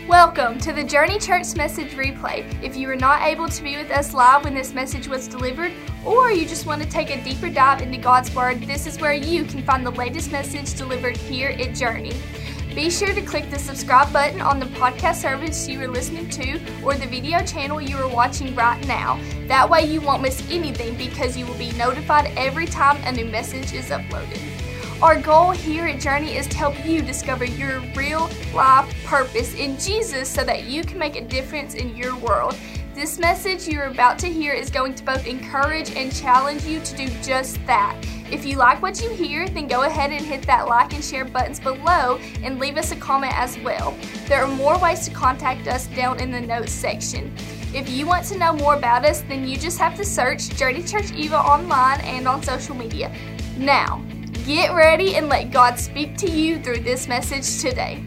Welcome to the Journey Church Message Replay. If you were not able to be with us live when this message was delivered, or you just want to take a deeper dive into God's Word, this is where you can find the latest message delivered here at Journey. Be sure to click the subscribe button on the podcast service you are listening to or the video channel you are watching right now. That way you won't miss anything because you will be notified every time a new message is uploaded. Our goal here at Journey is to help you discover your real life purpose in Jesus so that you can make a difference in your world. This message you're about to hear is going to both encourage and challenge you to do just that. If you like what you hear, then go ahead and hit that like and share buttons below and leave us a comment as well. There are more ways to contact us down in the notes section. If you want to know more about us, then you just have to search Journey Church Eva online and on social media. Now, get ready and let God speak to you through this message today.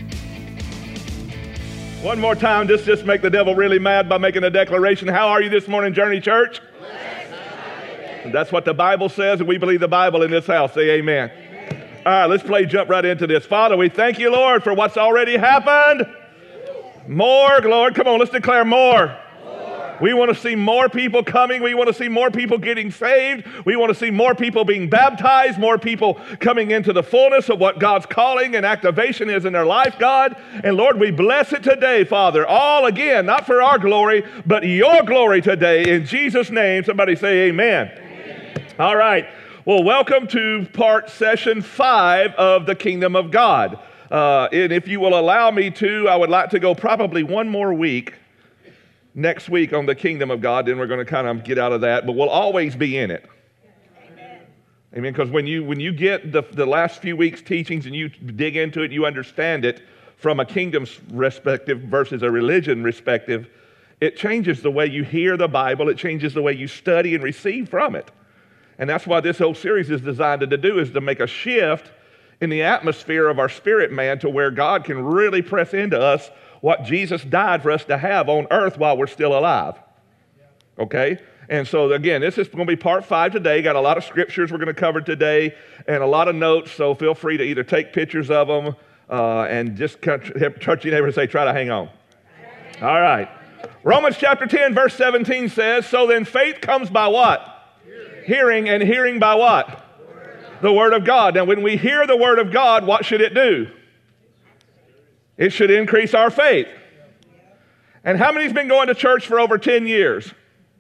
One more time, just make the devil really mad by making a declaration. How are you this morning, Journey Church? That's what the Bible says, and we believe the Bible in this house. Say amen. All right, let's jump right into this. Father, we thank you, Lord, for what's already happened. More, Lord. Come on, let's declare more. We want to see more people coming. We want to see more people getting saved. We want to see more people being baptized, more people coming into the fullness of what God's calling and activation is in their life, God. And Lord, we bless it today, Father. All again, not for our glory, but your glory today. In Jesus' name, somebody say amen. Amen. All right. Well, welcome to session 5 of the Kingdom of God. And if you will allow me to, I would like to go probably one more week next week on the Kingdom of God, then we're going to kind of get out of that, but we'll always be in it. Amen. Because when you get the last few weeks' teachings and you dig into it, you understand it from a kingdom perspective versus a religion perspective, it changes the way you hear the Bible, it changes the way you study and receive from it. And that's why this whole series is designed to do, is to make a shift in the atmosphere of our spirit man to where God can really press into us what Jesus died for us to have on earth while we're still alive. Okay? And so again, this is going to be part 5 today. Got a lot of scriptures we're going to cover today and a lot of notes, so feel free to either take pictures of them and just touch your neighbor and say, try to hang on. All right. Romans chapter 10, verse 17 says, so then faith comes by what? Hearing, and hearing by what? The Word of God. Now when we hear the Word of God, what should it do? It should increase our faith. And how many's been going to church for over 10 years?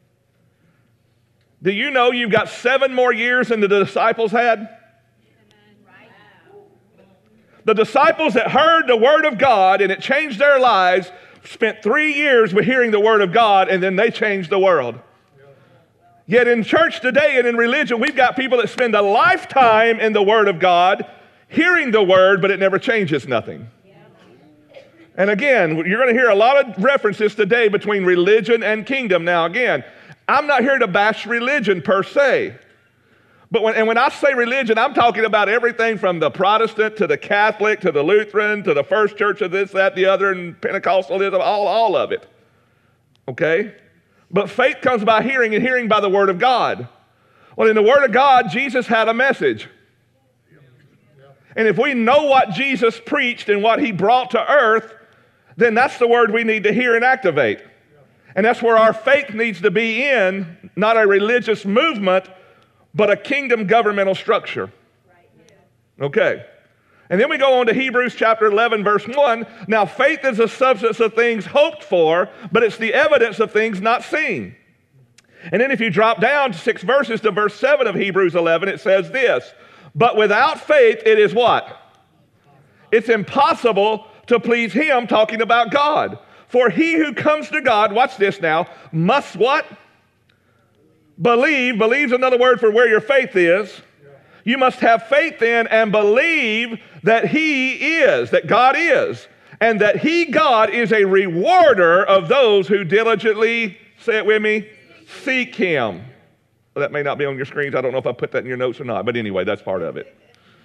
Do you know you've got 7 more years than the disciples had? The disciples that heard the Word of God and it changed their lives spent 3 years with hearing the Word of God, and then they changed the world. Yet in church today and in religion, we've got people that spend a lifetime in the Word of God, hearing the Word, but it never changes nothing. And again, you're going to hear a lot of references today between religion and kingdom. Now again, I'm not here to bash religion per se. But when I say religion, I'm talking about everything from the Protestant to the Catholic to the Lutheran to the First Church of this, that, the other, and Pentecostalism, all of it. Okay? But faith comes by hearing, and hearing by the Word of God. Well, in the Word of God, Jesus had a message. And if we know what Jesus preached and what He brought to earth, then that's the word we need to hear and activate. And that's where our faith needs to be in, not a religious movement, but a kingdom governmental structure. Okay. And then we go on to Hebrews chapter 11, verse 1. Now faith is the substance of things hoped for, but it's the evidence of things not seen. And then if you drop down 6 verses to verse 7 of Hebrews 11, it says this, but without faith it is what? It's impossible to please Him, talking about God. For he who comes to God, watch this now, must what? Believe. Believe's another word for where your faith is. You must have faith in and believe that He is, that God is, and that He, God, is a rewarder of those who diligently, say it with me, seek Him. Well, that may not be on your screens. I don't know if I put that in your notes or not, but anyway, that's part of it.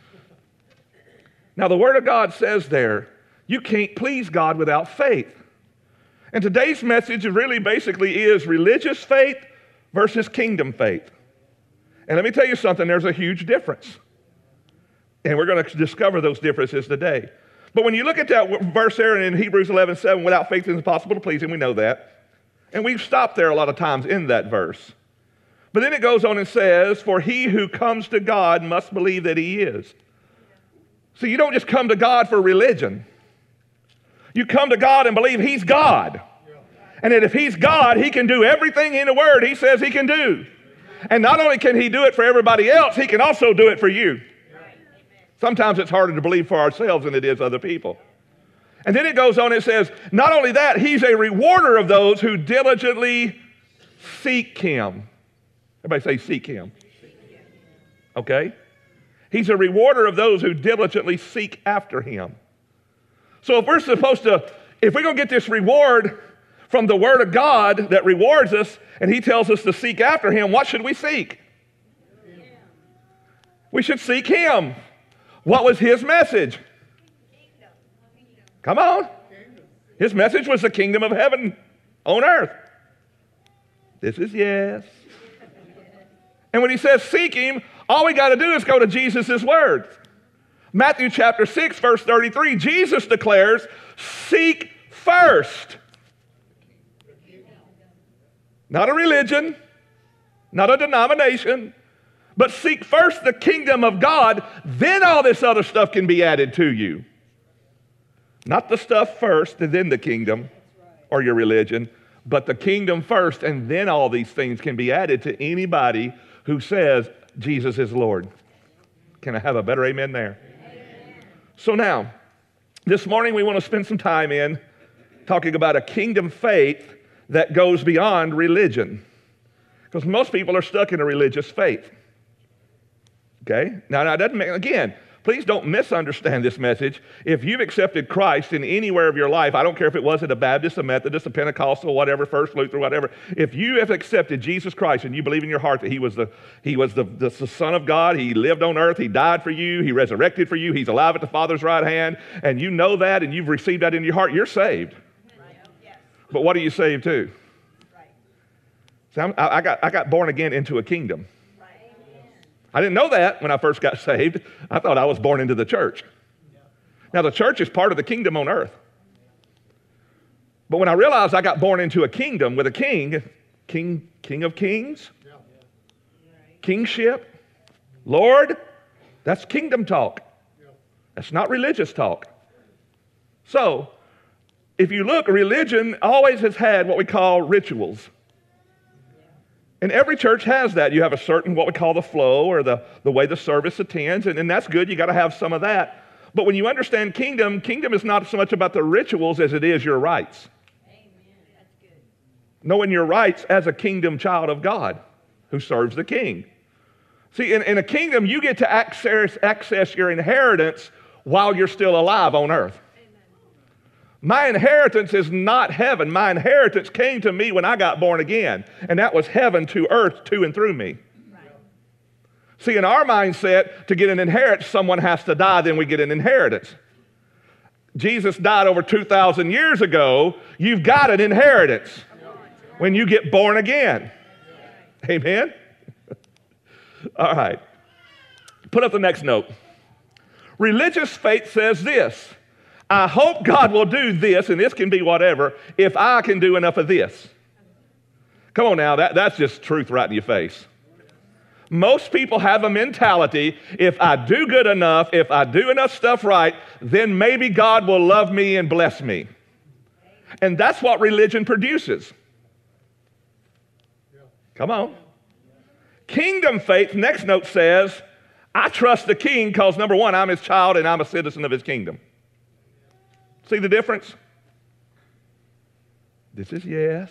Now, the Word of God says there, you can't please God without faith. And today's message really basically is religious faith versus kingdom faith. And let me tell you something, there's a huge difference. And we're going to discover those differences today. But when you look at that verse there in Hebrews 11:7, without faith it is impossible to please him, we know that. And we've stopped there a lot of times in that verse. But then it goes on and says, for he who comes to God must believe that he is. So you don't just come to God for religion. You come to God and believe he's God. And that if he's God, he can do everything in the word he says he can do. And not only can he do it for everybody else, he can also do it for you. Sometimes it's harder to believe for ourselves than it is other people. And then it goes on and says, not only that, he's a rewarder of those who diligently seek him. Everybody say seek him. Okay? He's a rewarder of those who diligently seek after him. So if we're going to get this reward from the word of God that rewards us, and he tells us to seek after him, what should we seek? We should seek him. What was his message? Come on. His message was the kingdom of heaven on earth. This is yes. And when he says seek him, all we got to do is go to Jesus' words. Matthew chapter 6, verse 33, Jesus declares, seek first. Not a religion, not a denomination, but seek first the kingdom of God, then all this other stuff can be added to you. Not the stuff first and then the kingdom or your religion, but the kingdom first and then all these things can be added to anybody who says Jesus is Lord. Can I have a better amen there? Amen. So now, this morning we want to spend some time in talking about a kingdom faith that goes beyond religion. Because most people are stuck in a religious faith. Okay? Now that doesn't mean, again, please don't misunderstand this message. If you've accepted Christ in anywhere of your life, I don't care if it was at a Baptist, a Methodist, a Pentecostal, whatever, First Lutheran, whatever. If you have accepted Jesus Christ and you believe in your heart that he was the Son of God, he lived on earth, he died for you, he resurrected for you, he's alive at the Father's right hand, and you know that and you've received that in your heart, you're saved. Right. Yes. But what are you saved to? Right. See, I got born again into a kingdom. I didn't know that when I first got saved. I thought I was born into the church. Now, the church is part of the kingdom on earth. But when I realized I got born into a kingdom with a king of kings, kingship, Lord, that's kingdom talk. That's not religious talk. So, if you look, religion always has had what we call rituals. And every church has that. You have a certain, what we call the flow or the way the service attends, and that's good. You got to have some of that. But when you understand kingdom is not so much about the rituals as it is your rights. Amen. That's good. Knowing your rights as a kingdom child of God who serves the king. See, in a kingdom, you get to access your inheritance while you're still alive on earth. My inheritance is not heaven. My inheritance came to me when I got born again, and that was heaven to earth to and through me. Right. See, in our mindset, to get an inheritance, someone has to die, then we get an inheritance. Jesus died over 2,000 years ago. You've got an inheritance when you get born again. Amen? All right. Put up the next note. Religious faith says this. I hope God will do this, and this can be whatever, if I can do enough of this. Come on now, that's just truth right in your face. Most people have a mentality, if I do good enough, if I do enough stuff right, then maybe God will love me and bless me. And that's what religion produces. Come on. Kingdom faith, next note says, I trust the king because, number one, I'm his child and I'm a citizen of his kingdom. See the difference? This is yes.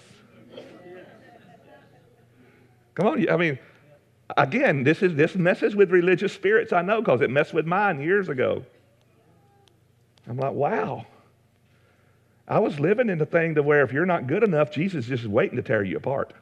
Come on, I mean, again, this messes with religious spirits, I know, because it messed with mine years ago. I'm like, wow. I was living in the thing to where if you're not good enough, Jesus is just waiting to tear you apart.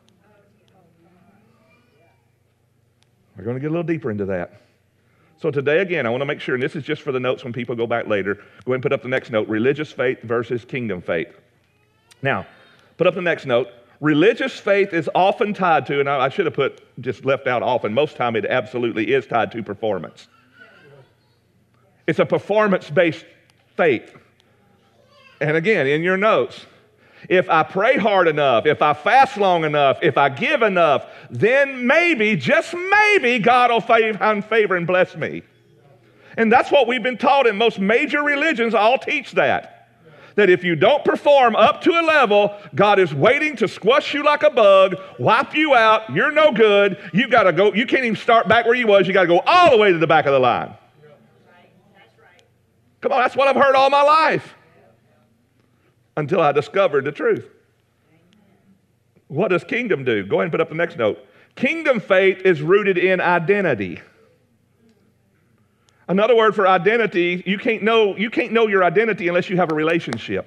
We're going to get a little deeper into that. So today, again, I want to make sure, and this is just for the notes when people go back later, go ahead and put up the next note, religious faith versus kingdom faith. Now, put up the next note. Religious faith is often tied to, and I should have just left out often, most time it absolutely is tied to performance. It's a performance-based faith. And again, in your notes, if I pray hard enough, if I fast long enough, if I give enough, then maybe, just maybe, God will find favor and bless me. And that's what we've been taught in most major religions. All teach that. That if you don't perform up to a level, God is waiting to squash you like a bug, wipe you out, you're no good, you got to go, you can't even start back where you was, you got to go all the way to the back of the line. Come on, that's what I've heard all my life. Until I discovered the truth. What does kingdom do? Go ahead and put up the next note. Kingdom faith is rooted in identity. Another word for identity, you can't know your identity unless you have a relationship.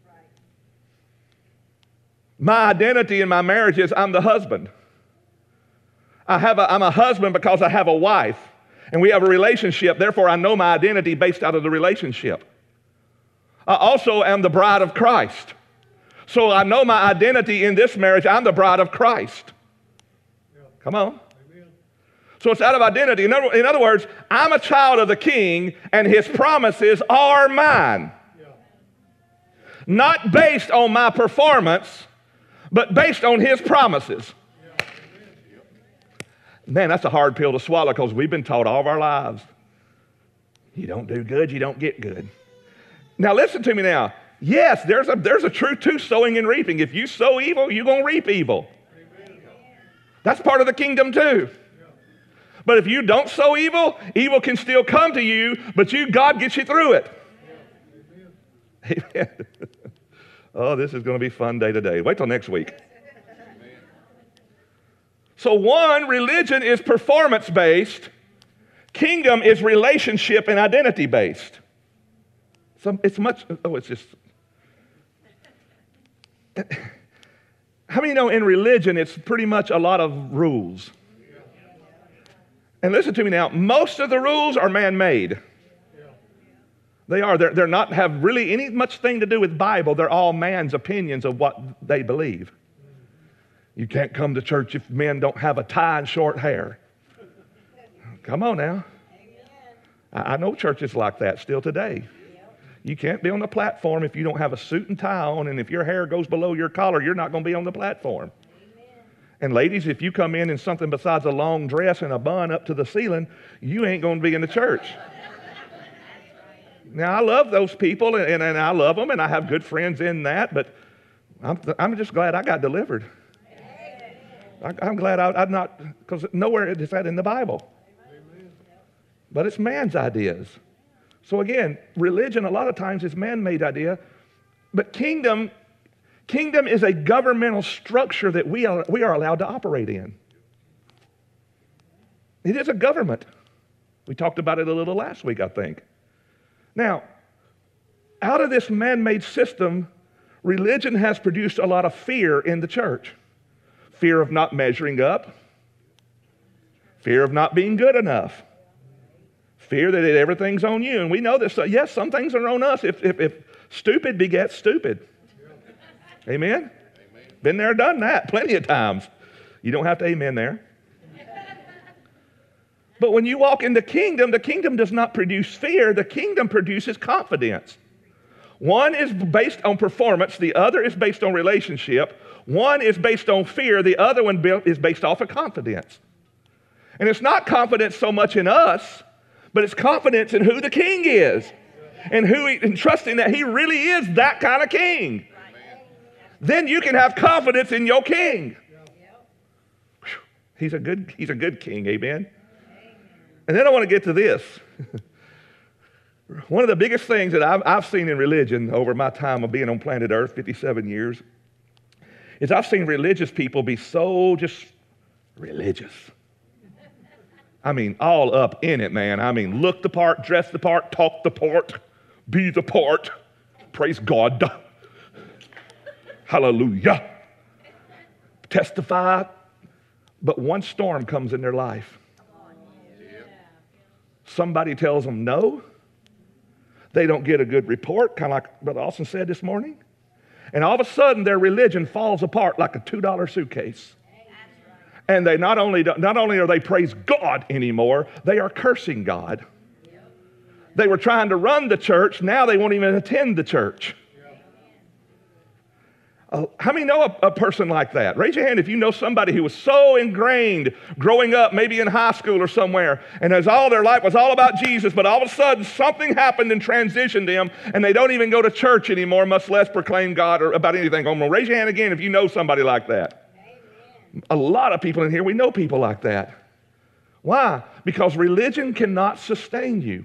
My identity in my marriage is I'm the husband. I'm a husband because I have a wife, and we have a relationship. Therefore, I know my identity based out of the relationship. I also am the bride of Christ. So I know my identity in this marriage. I'm the bride of Christ. Come on. So it's out of identity. In other words, I'm a child of the King, and his promises are mine. Not based on my performance, but based on his promises. Man, that's a hard pill to swallow because we've been taught all of our lives. You don't do good, you don't get good. Now listen to me now. Yes, there's a truth to sowing and reaping. If you sow evil, you're going to reap evil. That's part of the kingdom too. But if you don't sow evil, evil can still come to you, but God gets you through it. Amen. Oh, this is going to be a fun day today. Wait till next week. So one, religion is performance-based. Kingdom is relationship and identity-based. How many know in religion it's pretty much a lot of rules? And listen to me now, most of the rules are man-made. They are. They're not have really any much thing to do with Bible. They're all man's opinions of what they believe. You can't come to church if men don't have a tie and short hair. Come on now. I know churches like that still today. You can't be on the platform if you don't have a suit and tie on, and if your hair goes below your collar, you're not going to be on the platform. And ladies, if you come in something besides a long dress and a bun up to the ceiling, you ain't going to be in the church. Now, I love those people, and I love them, and I have good friends in that, but I'm just glad I got delivered. I'm glad I'm not, because nowhere is that in the Bible. But it's man's ideas. So again, religion a lot of times is man-made idea, but kingdom is a governmental structure that we are allowed to operate in. It is a government. We talked about it a little last week, I think. Now, out of this man-made system, religion has produced a lot of fear in the church. Fear of not measuring up. Fear of not being good enough. Fear that everything's on you. And we know that, yes, some things are on us if stupid begets stupid. Amen? Amen? Been there, done that plenty of times. You don't have to amen there. But when you walk in the kingdom does not produce fear. The kingdom produces confidence. One is based on performance. The other is based on relationship. One is based on fear. The other one is based off of confidence. And it's not confidence so much in us, but it's confidence in who the king is and trusting that he really is that kind of king. Then you can have confidence in your king. He's a good king, amen? And then I want to get to this. One of the biggest things that I've seen in religion over my time of being on planet Earth, 57 years, is I've seen religious people be so just religious. I mean, all up in it, man. I mean, look the part, dress the part, talk the part, be the part. Praise God. Hallelujah. Testify. But one storm comes in their life. Somebody tells them no. They don't get a good report, kind of like Brother Austin said this morning. And all of a sudden, their religion falls apart like a $2 suitcase. And they not only are they praise God anymore, they are cursing God. They were trying to run the church. Now they won't even attend the church. How many know a person like that? Raise your hand if you know somebody who was so ingrained growing up, maybe in high school or somewhere, and as all their life was all about Jesus, but all of a sudden something happened and transitioned them, and they don't even go to church anymore, much less proclaim God or about anything. Raise your hand again if you know somebody like that. Amen. A lot of people in here, we know people like that. Why? Because religion cannot sustain you.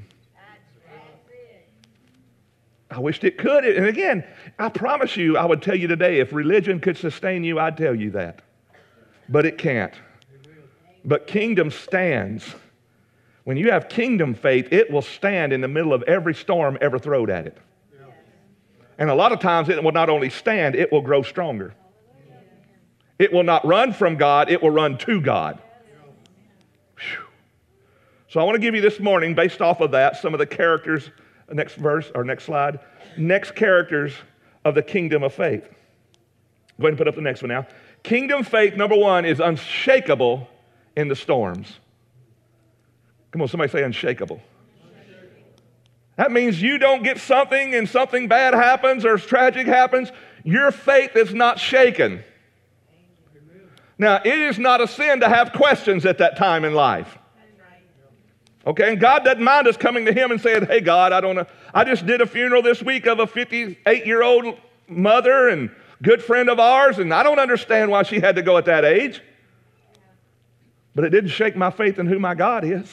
I wished it could. And again, I promise you, I would tell you today, if religion could sustain you, I'd tell you that. But it can't. But kingdom stands. When you have kingdom faith, it will stand in the middle of every storm ever thrown at it. And a lot of times it will not only stand, it will grow stronger. It will not run from God, it will run to God. Whew. So I want to give you this morning, based off of that, some of the characters. Next verse, or next slide. Next characters of the kingdom of faith. Go ahead and put up the next one now. Kingdom faith, number one, is unshakable in the storms. Come on, somebody say unshakable. That means you don't get something and something bad happens or tragic happens. Your faith is not shaken. Now, it is not a sin to have questions at that time in life. Okay, and God doesn't mind us coming to Him and saying, hey, God, I just did a funeral this week of a 58-year-old mother and good friend of ours, and I don't understand why she had to go at that age. But it didn't shake my faith in who my God is.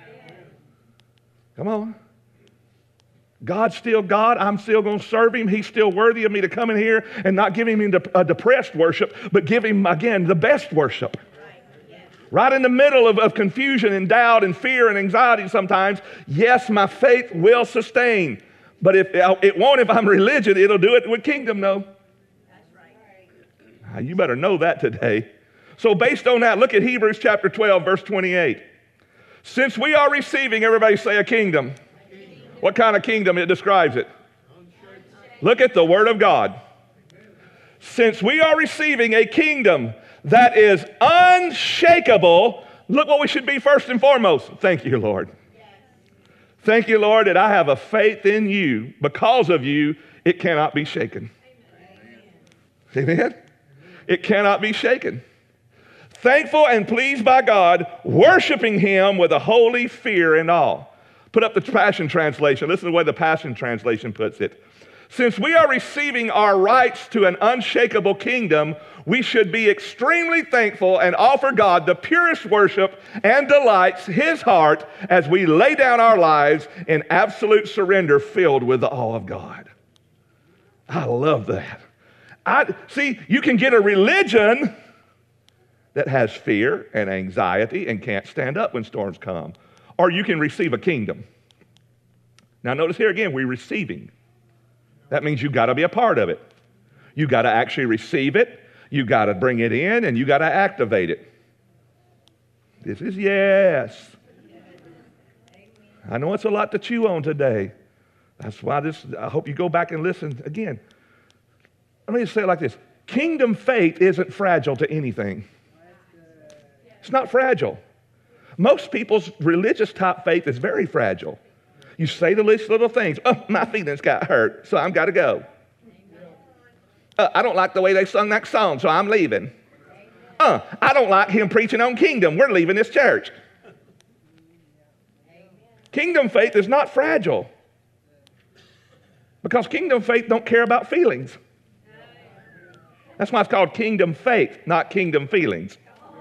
Come on. God's still God. I'm still going to serve Him. He's still worthy of me to come in here and not give Him a depressed worship, but give Him, again, the best worship. Right in the middle of confusion and doubt and fear and anxiety sometimes, yes, my faith will sustain. But if it won't if I'm religion, it'll do it with kingdom, no. That's right. You better know that today. So based on that, look at Hebrews chapter 12, verse 28. Since we are receiving, everybody say a kingdom. What kind of kingdom? It describes it. Look at the Word of God. Since we are receiving a kingdom that is unshakable, look what we should be first and foremost. Thank you, Lord. Yes. Thank you, Lord, that I have a faith in you. Because of you, it cannot be shaken. Amen? Amen? It cannot be shaken. Thankful and pleased by God, worshiping Him with a holy fear and awe. Put up the Passion Translation. Listen to the way the Passion Translation puts it. Since we are receiving our rights to an unshakable kingdom, we should be extremely thankful and offer God the purest worship and delights His heart as we lay down our lives in absolute surrender filled with the awe of God. I love that. See, you can get a religion that has fear and anxiety and can't stand up when storms come. Or you can receive a kingdom. Now notice here again, we're receiving. That means you've got to be a part of it. You've got to actually receive it. You've got to bring it in, and you've got to activate it. This is yes. I know it's a lot to chew on today. That's why I hope you go back and listen again. Let me just say it like this. Kingdom faith isn't fragile to anything. It's not fragile. Most people's religious type faith is very fragile. You say the least little things. Oh, my feelings got hurt, so I've got to go. I don't like the way they sung that song, so I'm leaving. I don't like him preaching on kingdom. We're leaving this church. Kingdom faith is not fragile. Because kingdom faith don't care about feelings. That's why it's called kingdom faith, not kingdom feelings.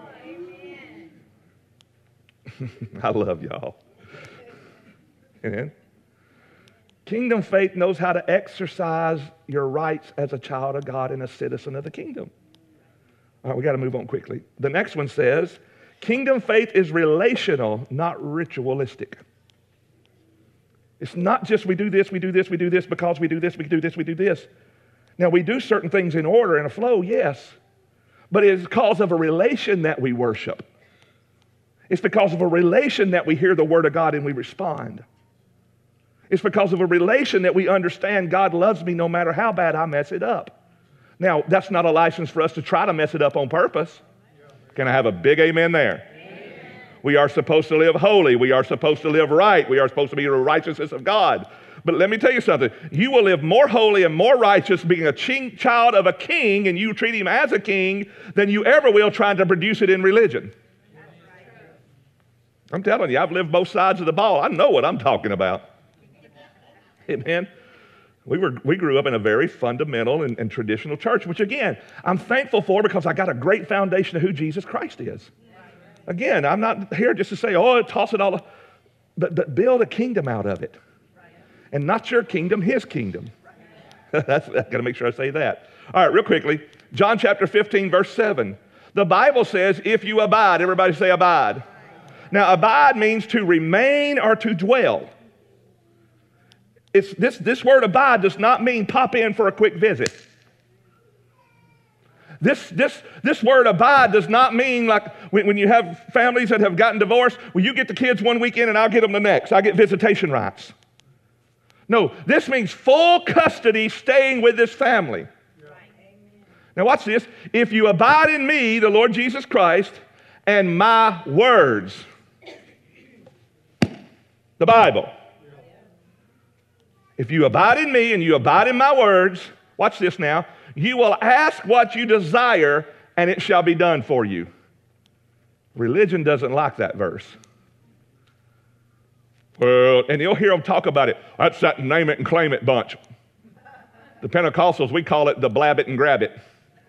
I love y'all. Amen. Kingdom faith knows how to exercise your rights as a child of God and a citizen of the kingdom. All right, we got to move on quickly. The next one says, kingdom faith is relational, not ritualistic. It's not just we do this because we do this, we do this. Now, we do certain things in order and a flow, yes, but it is because of a relation that we worship. It's because of a relation that we hear the Word of God and we respond. It's because of a relation that we understand God loves me no matter how bad I mess it up. Now, that's not a license for us to try to mess it up on purpose. Can I have a big amen there? Amen. We are supposed to live holy. We are supposed to live right. We are supposed to be the righteousness of God. But let me tell you something. You will live more holy and more righteous being a child of a king, and you treat him as a king, than you ever will trying to produce it in religion. I'm telling you, I've lived both sides of the ball. I know what I'm talking about. Amen. We grew up in a very fundamental and traditional church, which again, I'm thankful for because I got a great foundation of who Jesus Christ is. Again, I'm not here just to say, toss it all, but build a kingdom out of it. And not your kingdom, his kingdom. I've got to make sure I say that. All right, real quickly, John chapter 15, verse 7. The Bible says, if you abide, everybody say abide. Now, abide means to remain or to dwell. This word abide does not mean pop in for a quick visit. This word abide does not mean like when you have families that have gotten divorced, well, you get the kids one weekend and I'll get them the next. I get visitation rights. No, this means full custody staying with this family. Now watch this. If you abide in me, the Lord Jesus Christ, and my words, the Bible. If you abide in me and you abide in my words, watch this now, you will ask what you desire and it shall be done for you. Religion doesn't like that verse. Well, and you'll hear them talk about it. That's that name it and claim it bunch. The Pentecostals, we call it the blab it and grab it.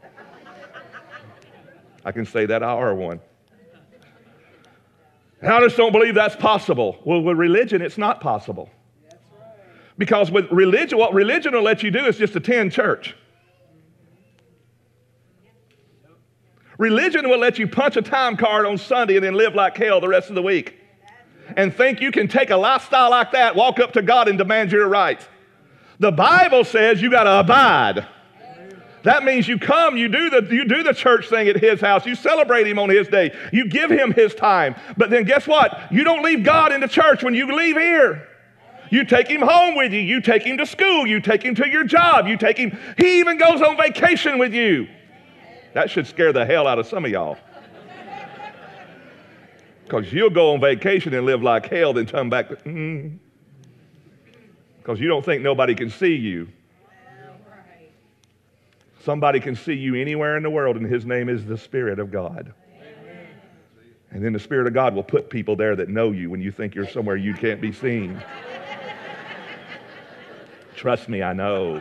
I can say that I are one. I just don't believe that's possible. Well, with religion, it's not possible. Because with religion, what religion will let you do is just attend church. Religion will let you punch a time card on Sunday and then live like hell the rest of the week. And think you can take a lifestyle like that, walk up to God and demand your rights. The Bible says you got to abide. That means you come, you do the church thing at his house. You celebrate him on his day. You give him his time. But then guess what? You don't leave God in the church when you leave here. You take him home with you. You take him to school. You take him to your job. You take him. He even goes on vacation with you. That should scare the hell out of some of y'all. Because you'll go on vacation and live like hell, then come back. Because you don't think nobody can see you. Somebody can see you anywhere in the world, and his name is the Spirit of God. Amen. And then the Spirit of God will put people there that know you when you think you're somewhere you can't be seen. Trust me, I know.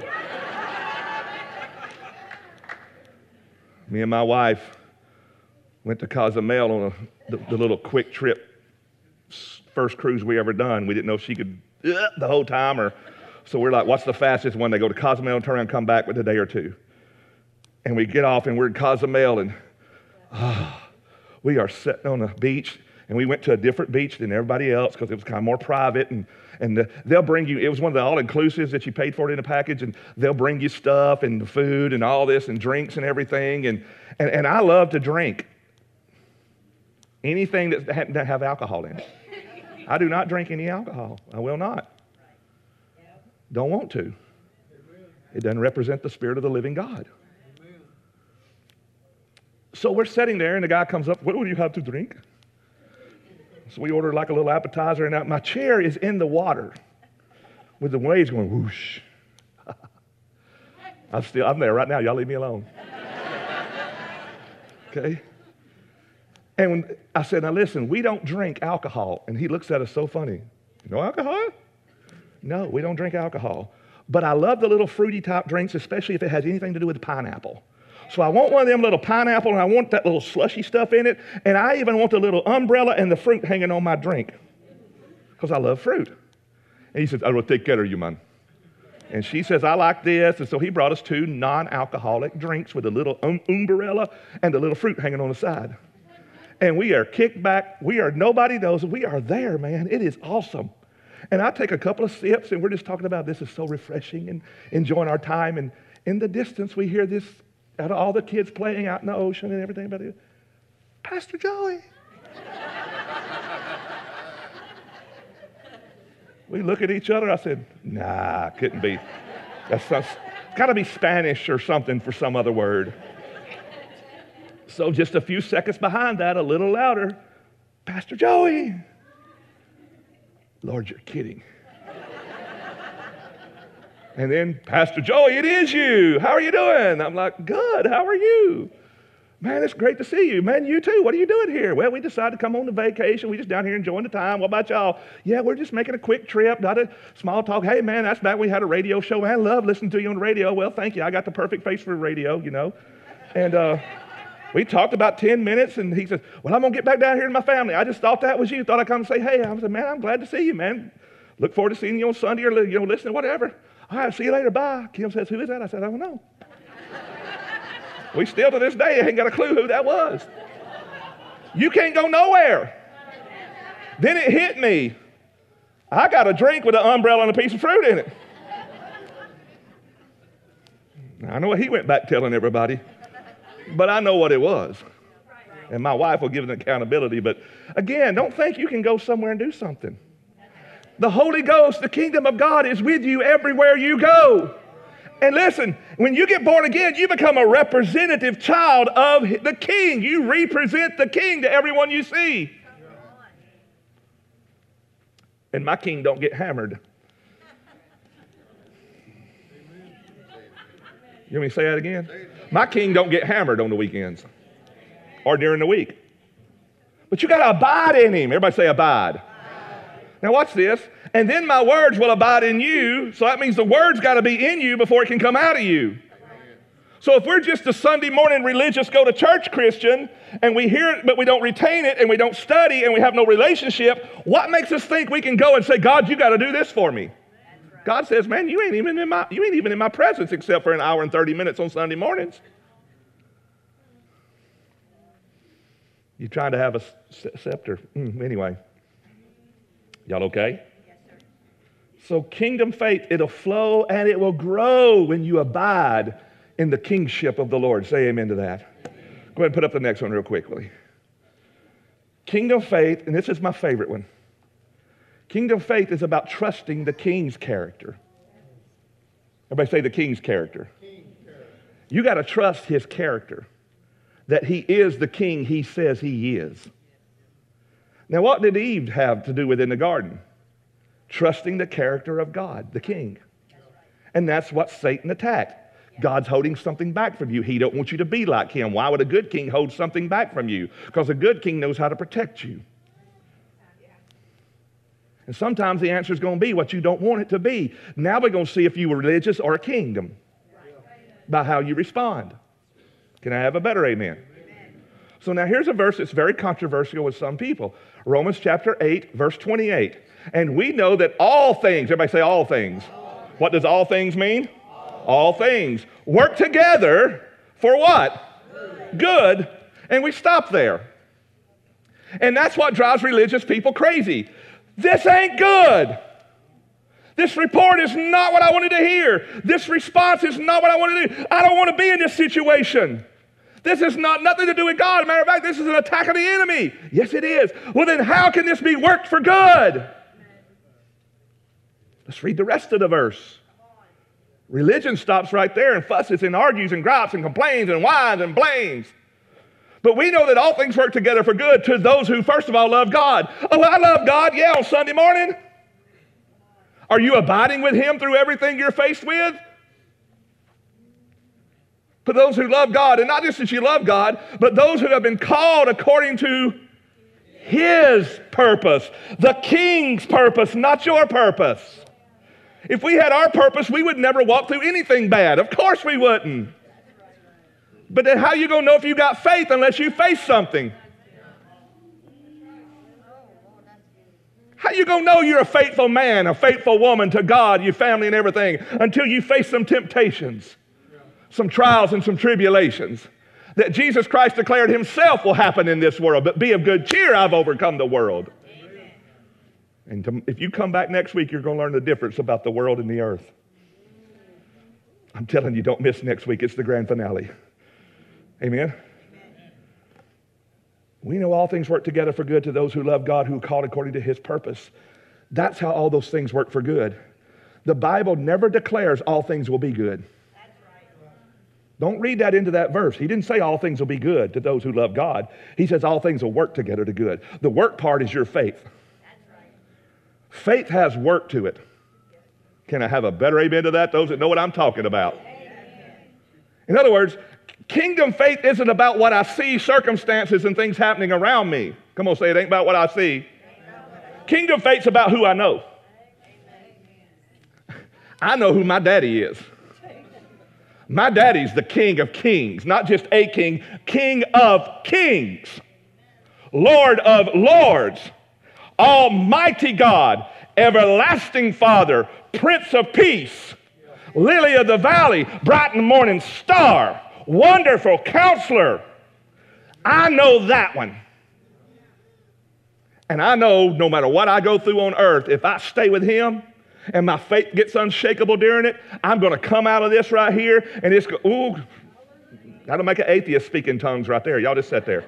Me and my wife went to Cozumel on the little quick trip, first cruise we ever done. We didn't know if she could the whole time, so we're like, what's the fastest one? They go to Cozumel and turn around and come back with a day or two. And we get off and we're in Cozumel and we are sitting on a beach, and we went to a different beach than everybody else because it was kind of more private, and they'll bring you, it was one of the all-inclusives that you paid for it in a package, and they'll bring you stuff and food and all this and drinks and everything, and I love to drink. Anything that doesn't have alcohol in it. I do not drink any alcohol. I will not. Don't want to. It doesn't represent the Spirit of the living God. So we're sitting there, and the guy comes up, what do you have to drink? So we order like a little appetizer, and my chair is in the water with the waves going whoosh. I'm there right now. Y'all leave me alone. Okay? And when I said, now listen, we don't drink alcohol. And he looks at us so funny. No alcohol? No, we don't drink alcohol. But I love the little fruity type drinks, especially if it has anything to do with pineapple. So I want one of them little pineapple, and I want that little slushy stuff in it, and I even want the little umbrella and the fruit hanging on my drink because I love fruit. And he says, I will take care of you, man. And she says, I like this. And so he brought us 2 non-alcoholic drinks with a little umbrella and the little fruit hanging on the side. And we are kicked back. Nobody knows. We are there, man. It is awesome. And I take a couple of sips, and we're just talking about this is so refreshing and enjoying our time. And in the distance, we hear this out of all the kids playing out in the ocean and everything about it. Pastor Joey. We look at each other. I said, nah, couldn't be. It's got to be Spanish or something for some other word. So just a few seconds behind that, a little louder, Pastor Joey. Lord, you're kidding. And then, Pastor Joey, it is you. How are you doing? I'm like, good. How are you? Man, it's great to see you. Man, you too. What are you doing here? Well, we decided to come on the vacation. We just down here enjoying the time. What about y'all? Yeah, we're just making a quick trip, not a small talk. Hey, man, that's back when we had a radio show. Man, I love listening to you on the radio. Well, thank you. I got the perfect face for radio, you know. And we talked about 10 minutes, and he said, well, I'm going to get back down here to my family. I just thought that was you. Thought I'd come and say, hey. I said, man, I'm glad to see you, man. Look forward to seeing you on Sunday or, listening, whatever. All right, see you later. Bye. Kim says, who is that? I said, I don't know. We still to this day ain't got a clue who that was. You can't go nowhere. Then it hit me. I got a drink with an umbrella and a piece of fruit in it. I know what he went back telling everybody, but I know what it was. And my wife will give an accountability. But again, don't think you can go somewhere and do something. The Holy Ghost, the kingdom of God, is with you everywhere you go. And listen, when you get born again, you become a representative child of the King. You represent the King to everyone you see. And my King don't get hammered. You want me to say that again? My King don't get hammered on the weekends or during the week. But you got to abide in him. Everybody say abide. Now watch this. And then my words will abide in you. So that means the word's got to be in you before it can come out of you. So if we're just a Sunday morning religious go to church Christian and we hear it but we don't retain it and we don't study and we have no relationship, what makes us think we can go and say, God, you got to do this for me? God says, man, you ain't even in my presence except for an hour and 30 minutes on Sunday mornings. You're trying to have a scepter. Anyway. Y'all okay? Yes, sir. So kingdom faith, it'll flow and it will grow when you abide in the kingship of the Lord. Say amen to that. Amen. Go ahead and put up the next one real quickly. Kingdom faith, and this is my favorite one. Kingdom faith is about trusting the King's character. Everybody say the King's character. You got to trust his character, that he is the King he says he is. Now, what did Eve have to do within the garden? Trusting the character of God, the King. And that's what Satan attacked. God's holding something back from you. He don't want you to be like him. Why would a good king hold something back from you? Because a good king knows how to protect you. And sometimes the answer is going to be what you don't want it to be. Now we're going to see if you were religious or a kingdom by how you respond. Can I have a better amen? So now here's a verse that's very controversial with some people. Romans chapter 8, verse 28. And we know that all things, everybody say all things. What does all things mean? All things work together for what? Good. And we stop there. And that's what drives religious people crazy. This ain't good. This report is not what I wanted to hear. This response is not what I wanted to do. I don't want to be in this situation. This is nothing to do with God. As a matter of fact, this is an attack of the enemy. Yes, it is. Well, then how can this be worked for good? Let's read the rest of the verse. Religion stops right there and fusses and argues and gripes and complains and whines and blames. But we know that all things work together for good to those who, first of all, love God. Oh, I love God, yeah, on Sunday morning. Are you abiding with him through everything you're faced with? For those who love God, and not just that you love God, but those who have been called according to his purpose, the King's purpose, not your purpose. If we had our purpose, we would never walk through anything bad. Of course we wouldn't. But then how are you going to know if you got faith unless you face something? How are you going to know you're a faithful man, a faithful woman to God, your family and everything, until you face some temptations, some trials and some tribulations that Jesus Christ declared himself will happen in this world? But be of good cheer, I've overcome the world. And if you come back next week, you're going to learn the difference about the world and the earth. I'm telling you, don't miss next week. It's the grand finale. Amen? We know all things work together for good to those who love God, who are called according to his purpose. That's how all those things work for good. The Bible never declares all things will be good. Don't read that into that verse. He didn't say all things will be good to those who love God. He says all things will work together to good. The work part is your faith. Faith has work to it. Can I have a better amen to that? Those that know what I'm talking about. In other words, kingdom faith isn't about what I see, circumstances and things happening around me. Come on, say it ain't about what I see. Kingdom faith's about who I know. I know who my daddy is. My daddy's the King of Kings, not just a king, King of Kings, Lord of Lords, Almighty God, Everlasting Father, Prince of Peace, Lily of the Valley, Bright and Morning Star, Wonderful Counselor. I know that one. And I know no matter what I go through on earth, if I stay with him, and my faith gets unshakable during it, I'm going to come out of this right here, and it's, ooh, that'll make an atheist speak in tongues right there. Y'all just sit there.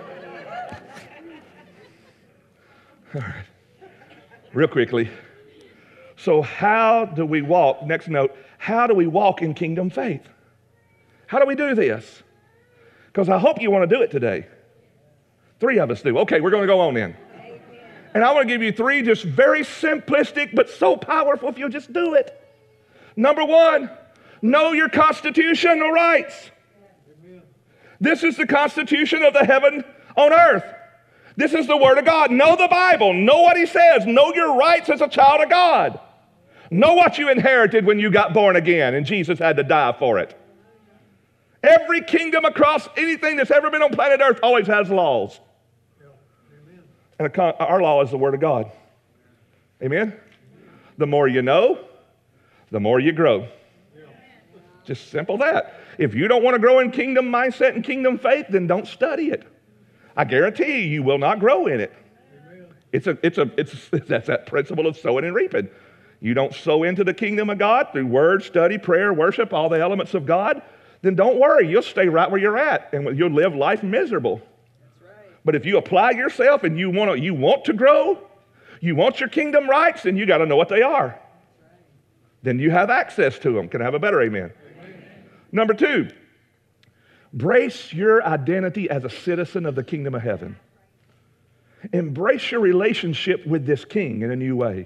All right. Real quickly. So how do we walk? Next note. How do we walk in kingdom faith? How do we do this? Because I hope you want to do it today. 3 of us do. Okay, we're going to go on in. And I want to give you 3 just very simplistic but so powerful if you'll just do it. Number 1, know your constitutional rights. This is the constitution of the heaven on earth. This is the Word of God. Know the Bible. Know what He says. Know your rights as a child of God. Know what you inherited when you got born again and Jesus had to die for it. Every kingdom across anything that's ever been on planet Earth always has laws. And our law is the Word of God. Amen? The more you know, the more you grow. Just simple that. If you don't want to grow in kingdom mindset and kingdom faith, then don't study it. I guarantee you will not grow in it. That's that principle of sowing and reaping. You don't sow into the kingdom of God through word, study, prayer, worship, all the elements of God, then don't worry. You'll stay right where you're at, and you'll live life miserable. But if you apply yourself and you want to grow, you want your kingdom rights, then you got to know what they are. Then you have access to them. Can I have a better amen? Number 2, embrace your identity as a citizen of the kingdom of heaven. Embrace your relationship with this king in a new way.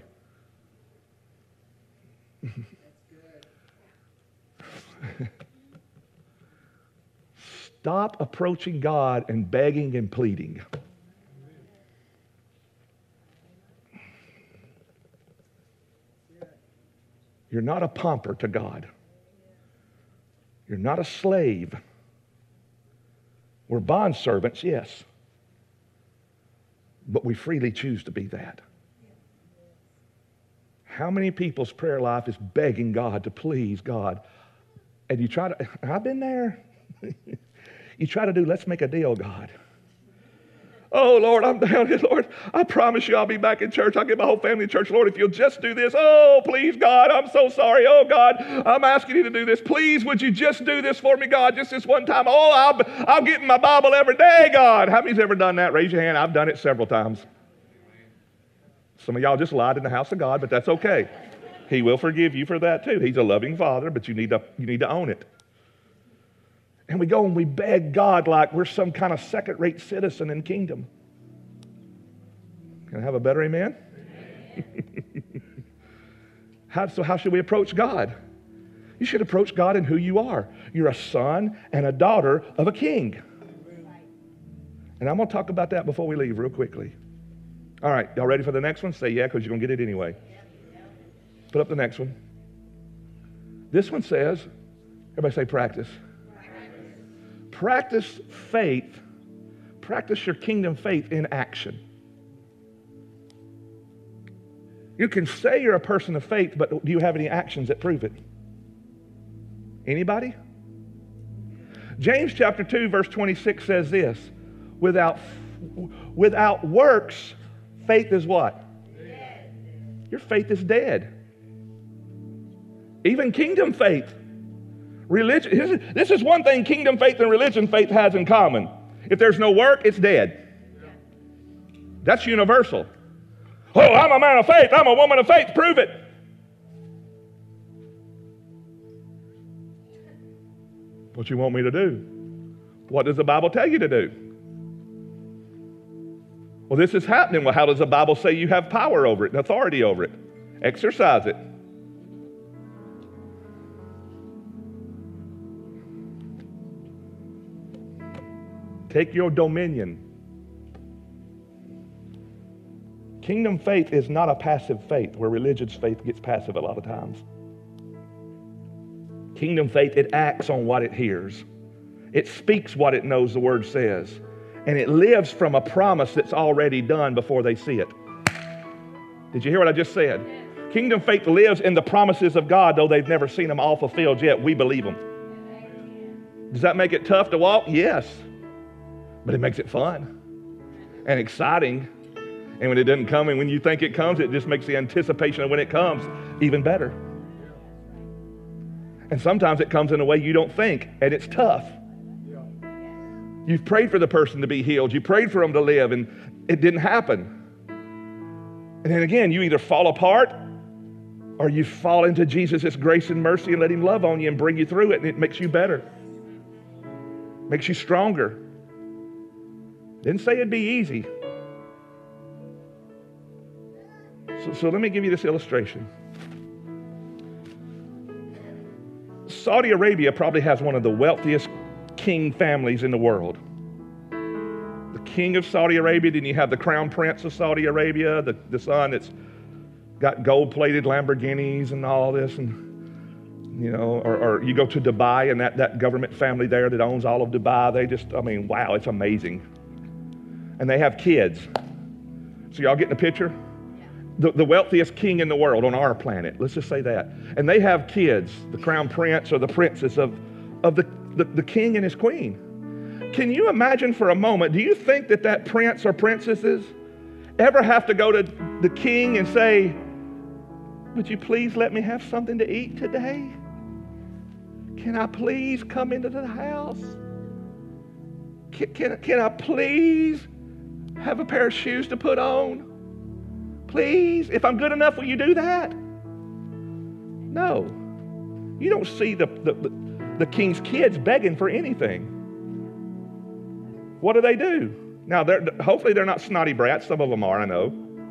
Stop approaching God and begging and pleading. You're not a pauper to God. You're not a slave. We're bondservants, yes. But we freely choose to be that. How many people's prayer life is begging God to please God? And you try to, I've been there. You try to do, let's make a deal, God. Oh, Lord, I'm down here, Lord. I promise you I'll be back in church. I'll get my whole family in church. Lord, if you'll just do this. Oh, please, God, I'm so sorry. Oh, God, I'm asking you to do this. Please, would you just do this for me, God, just this one time? Oh, I'll get in my Bible every day, God. How many's ever done that? Raise your hand. I've done it several times. Some of y'all just lied in the house of God, but that's okay. He will forgive you for that too. He's a loving Father, but you need to own it. And we go and we beg God like we're some kind of second-rate citizen in kingdom. Can I have a better amen? How should we approach God? You should approach God in who you are. You're a son and a daughter of a king. And I'm going to talk about that before we leave real quickly. All right, y'all ready for the next one? Say yeah, because you're going to get it anyway. Put up the next one. This one says, everybody say practice. Practice faith. Practice your kingdom faith in action. You can say you're a person of faith, but do you have any actions that prove it? Anybody? James chapter 2, verse 26 says this, without works, faith is what? Dead. Your faith is dead. Even kingdom faith. Religion. This is one thing kingdom faith and religion faith has in common. If there's no work, it's dead. That's universal. Oh, I'm a man of faith. I'm a woman of faith. Prove it. What you want me to do? What does the Bible tell you to do? Well, this is happening. Well, how does the Bible say you have power over it and authority over it? Exercise it. Take your dominion. Kingdom faith is not a passive faith where religious faith gets passive a lot of times. Kingdom faith, it acts on what it hears. It speaks what it knows the Word says. And it lives from a promise that's already done before they see it. Did you hear what I just said? Yes. Kingdom faith lives in the promises of God, though they've never seen them all fulfilled yet. We believe them. Does that make it tough to walk? Yes. But it makes it fun and exciting. And when it doesn't come, and when you think it comes, it just makes the anticipation of when it comes even better. And sometimes it comes in a way you don't think, and it's tough. You've prayed for the person to be healed. You prayed for them to live, and it didn't happen. And then again, you either fall apart or you fall into Jesus' grace and mercy and let Him love on you and bring you through it, and it makes you better. Makes you stronger. Didn't say it'd be easy. So let me give you this illustration. Saudi Arabia probably has one of the wealthiest king families in the world. The king of Saudi Arabia, then you have the crown prince of Saudi Arabia, the son that's got gold-plated Lamborghinis and all this, and you know, or you go to Dubai and that government family there that owns all of Dubai, they just, I mean, wow, it's amazing. And they have kids. So y'all getting the picture? The wealthiest king in the world on our planet, let's just say that. And they have kids, the crown prince or the princess of the king and his queen. Can you imagine for a moment, do you think that prince or princesses ever have to go to the king and say, would you please let me have something to eat today? Can I please come into the house? Can I please have a pair of shoes to put on? Please, if I'm good enough, will you do that? No. You don't see the king's kids begging for anything. What do? Now, hopefully they're not snotty brats. Some of them are, I know.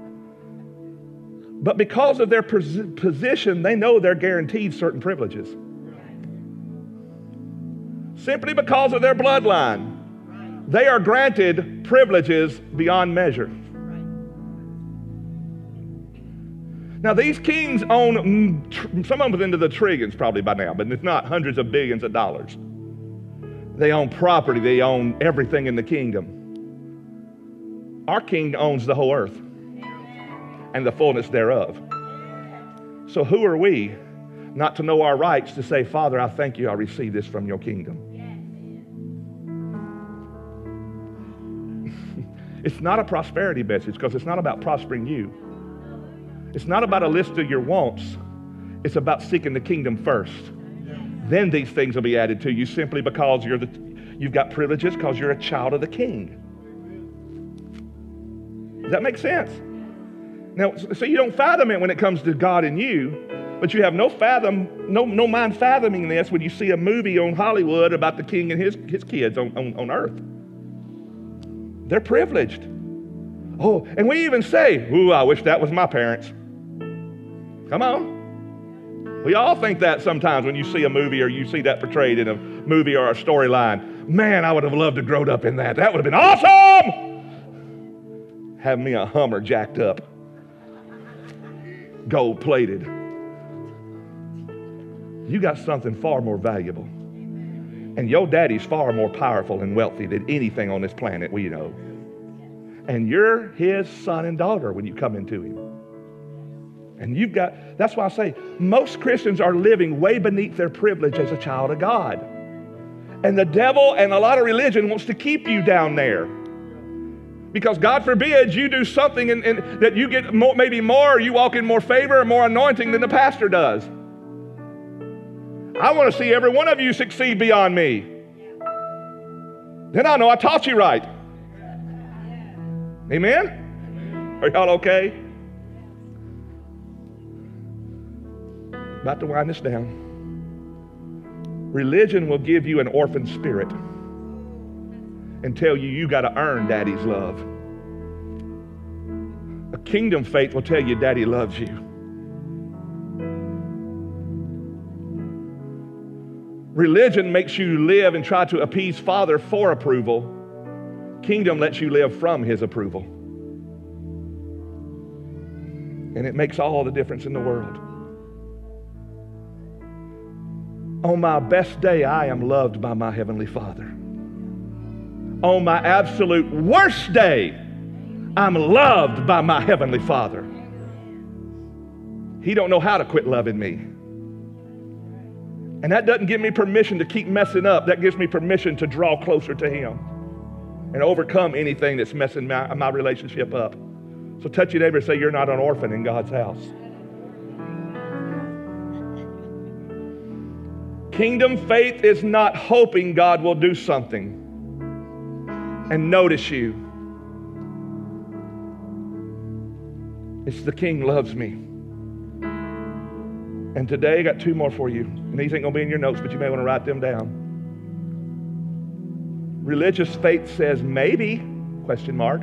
But because of their position, they know they're guaranteed certain privileges. Simply because of their bloodline, they are granted privileges beyond measure. Now, these kings own, some of them into the trillions probably by now, but it's not hundreds of billions of dollars. They own property. They own everything in the kingdom. Our king owns the whole earth and the fullness thereof. So who are we not to know our rights to say, Father, I thank you, I receive this from your kingdom. It's not a prosperity message because it's not about prospering you. It's not about a list of your wants. It's about seeking the kingdom first. Then these things will be added to you simply because you've got privileges because you're a child of the king. Does that make sense? Now, so you don't fathom it when it comes to God and you, but you have no mind fathoming this when you see a movie on Hollywood about the king and his kids on earth. They're privileged. Oh, and we even say, ooh, I wish that was my parents. Come on. We all think that sometimes when you see a movie or you see that portrayed in a movie or a storyline. Man, I would have loved to grow up in that. That would have been awesome. Have me a Hummer jacked up. Gold plated. You got something far more valuable. And your daddy's far more powerful and wealthy than anything on this planet we know. And you're his son and daughter when you come into him. And that's why I say, most Christians are living way beneath their privilege as a child of God. And the devil and a lot of religion wants to keep you down there. Because God forbid you do something and that you get maybe more, or you walk in more favor or more anointing than the pastor does. I want to see every one of you succeed beyond me. Then I know I taught you right. Amen? Are y'all okay? About to wind this down. Religion will give you an orphan spirit and tell you got to earn daddy's love. A kingdom faith will tell you daddy loves you. Religion makes you live and try to appease Father for approval. Kingdom lets you live from his approval. And it makes all the difference in the world. On my best day, I am loved by my Heavenly Father. On my absolute worst day, I'm loved by my Heavenly Father. He don't know how to quit loving me. And that doesn't give me permission to keep messing up. That gives me permission to draw closer to him and overcome anything that's messing my relationship up. So touch your neighbor and say, you're not an orphan in God's house. Kingdom faith is not hoping God will do something and notice you. It's the King loves me. And today I got two more for you. And these ain't going to be in your notes, but you may want to write them down. Religious faith says maybe, question mark.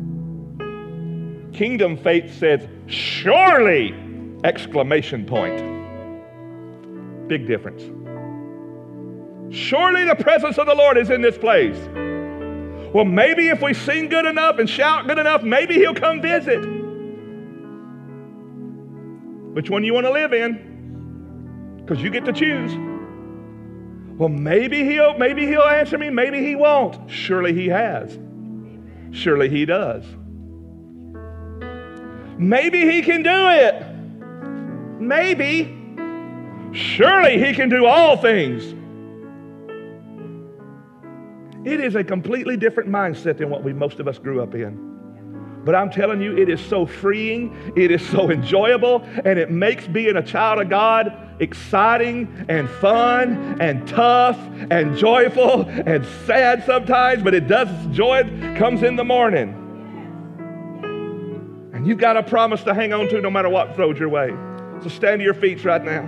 Kingdom faith says surely, exclamation point. Big difference. Surely the presence of the Lord is in this place. Well, maybe if we sing good enough and shout good enough, maybe he'll come visit. Which one you want to live in? Because you get to choose. Well, maybe he'll answer me, maybe he won't. Surely he has. Surely he does. Maybe he can do it. Maybe. Surely he can do all things. It is a completely different mindset than what most of us grew up in. But I'm telling you, it is so freeing, it is so enjoyable, and it makes being a child of God exciting and fun and tough and joyful and sad sometimes, but it does, joy comes in the morning. And you've got a promise to hang on to no matter what throws your way. So stand to your feet right now.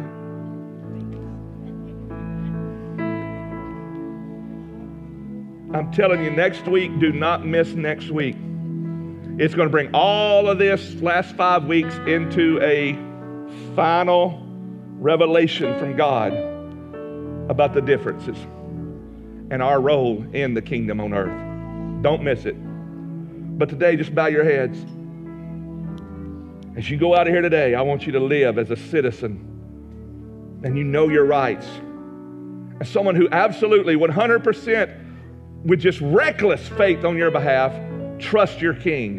I'm telling you, next week, do not miss next week. It's going to bring all of this last 5 weeks into a final revelation from God about the differences and our role in the kingdom on earth. Don't miss it. But today, just bow your heads. As you go out of here today, I want you to live as a citizen and you know your rights. As someone who absolutely 100% with just reckless faith on your behalf, trust your King.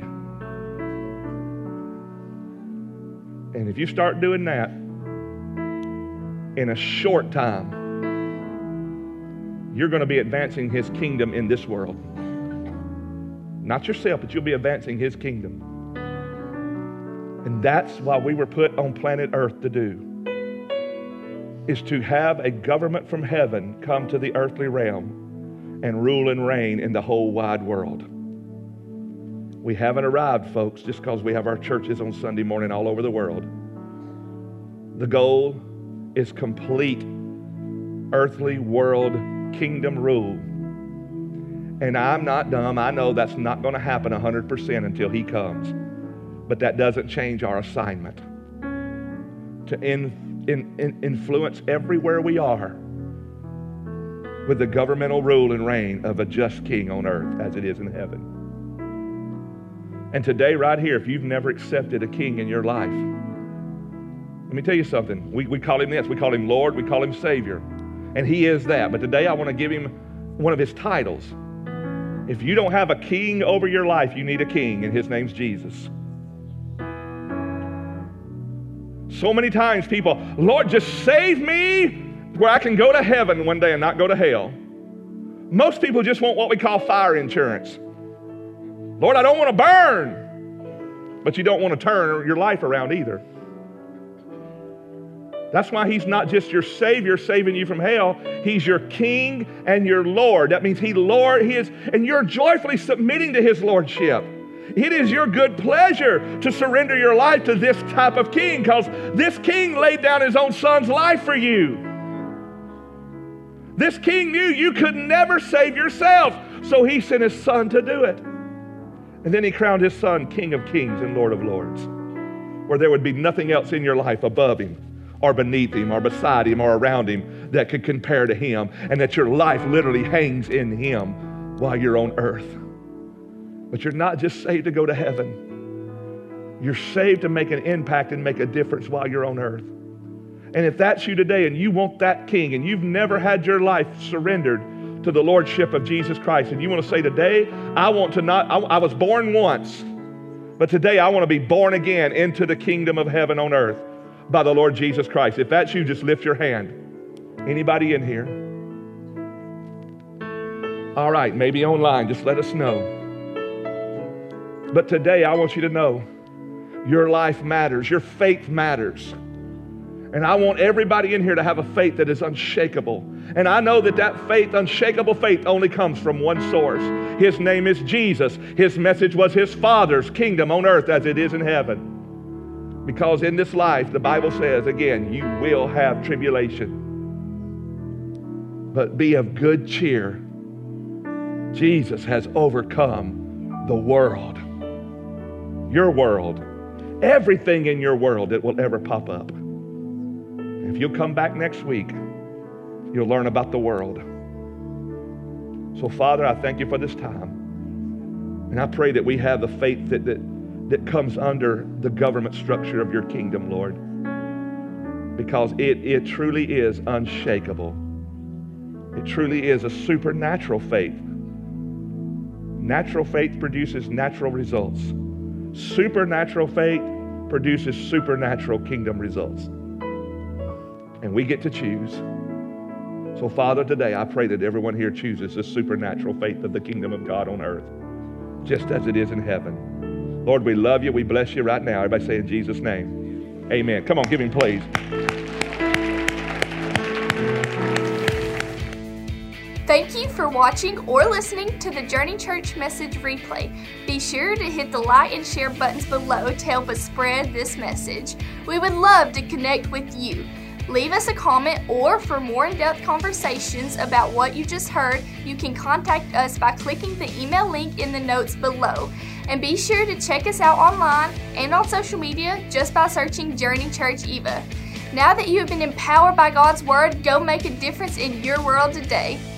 And if you start doing that, in a short time, you're going to be advancing his kingdom in this world. Not yourself, but you'll be advancing his kingdom. And that's what we were put on planet Earth to do, is to have a government from heaven come to the earthly realm and rule and reign in the whole wide world. We haven't arrived, folks, just because we have our churches on Sunday morning all over the world. The goal is complete earthly world kingdom rule. And I'm not dumb. I know that's not going to happen 100% until he comes. But that doesn't change our assignment to influence everywhere we are with the governmental rule and reign of a just king on earth as it is in heaven. And today, right here, if you've never accepted a king in your life, let me tell you something. We call him this. We call him Lord. We call him Savior. And he is that. But today I want to give him one of his titles. If you don't have a king over your life, you need a king, and his name's Jesus. So many times people, Lord, just save me where I can go to heaven one day and not go to hell. Most people just want what we call fire insurance. Lord, I don't want to burn. But you don't want to turn your life around either. That's why he's not just your Savior saving you from hell. He's your King and your Lord. That means he is, and you're joyfully submitting to his lordship. It is your good pleasure to surrender your life to this type of king, because this king laid down his own son's life for you. This king knew you could never save yourself, so he sent his son to do it. And then he crowned his son King of Kings and Lord of Lords, where there would be nothing else in your life above him or beneath him or beside him or around him that could compare to him, and that your life literally hangs in him while you're on earth. But you're not just saved to go to heaven. You're saved to make an impact and make a difference while you're on earth. And if that's you today and you want that king and you've never had your life surrendered to the lordship of Jesus Christ, and you want to say today, I was born once, but today I want to be born again into the kingdom of heaven on earth by the Lord Jesus Christ. If that's you, just lift your hand. Anybody in here? All right, maybe online, just let us know. But today I want you to know your life matters, your faith matters. And I want everybody in here to have a faith that is unshakable. And I know that faith, unshakable faith, only comes from one source. His name is Jesus. His message was his Father's kingdom on earth as it is in heaven. Because in this life, the Bible says, again, you will have tribulation. But be of good cheer. Jesus has overcome the world. Your world. Everything in your world that will ever pop up. If you'll come back next week, you'll learn about the world. So, Father, I thank you for this time. And I pray that we have the faith that comes under the government structure of your kingdom, Lord. Because it truly is unshakable. It truly is a supernatural faith. Natural faith produces natural results. Supernatural faith produces supernatural kingdom results. And we get to choose. So, Father, today I pray that everyone here chooses the supernatural faith of the kingdom of God on earth, just as it is in heaven. Lord, we love you. We bless you right now. Everybody say in Jesus' name, amen. Come on, give him praise. Thank you for watching or listening to the Journey Church message replay. Be sure to hit the like and share buttons below to help us spread this message. We would love to connect with you. Leave us a comment, or for more in-depth conversations about what you just heard, you can contact us by clicking the email link in the notes below. And be sure to check us out online and on social media just by searching Journey Church Eva. Now that you have been empowered by God's Word, go make a difference in your world today.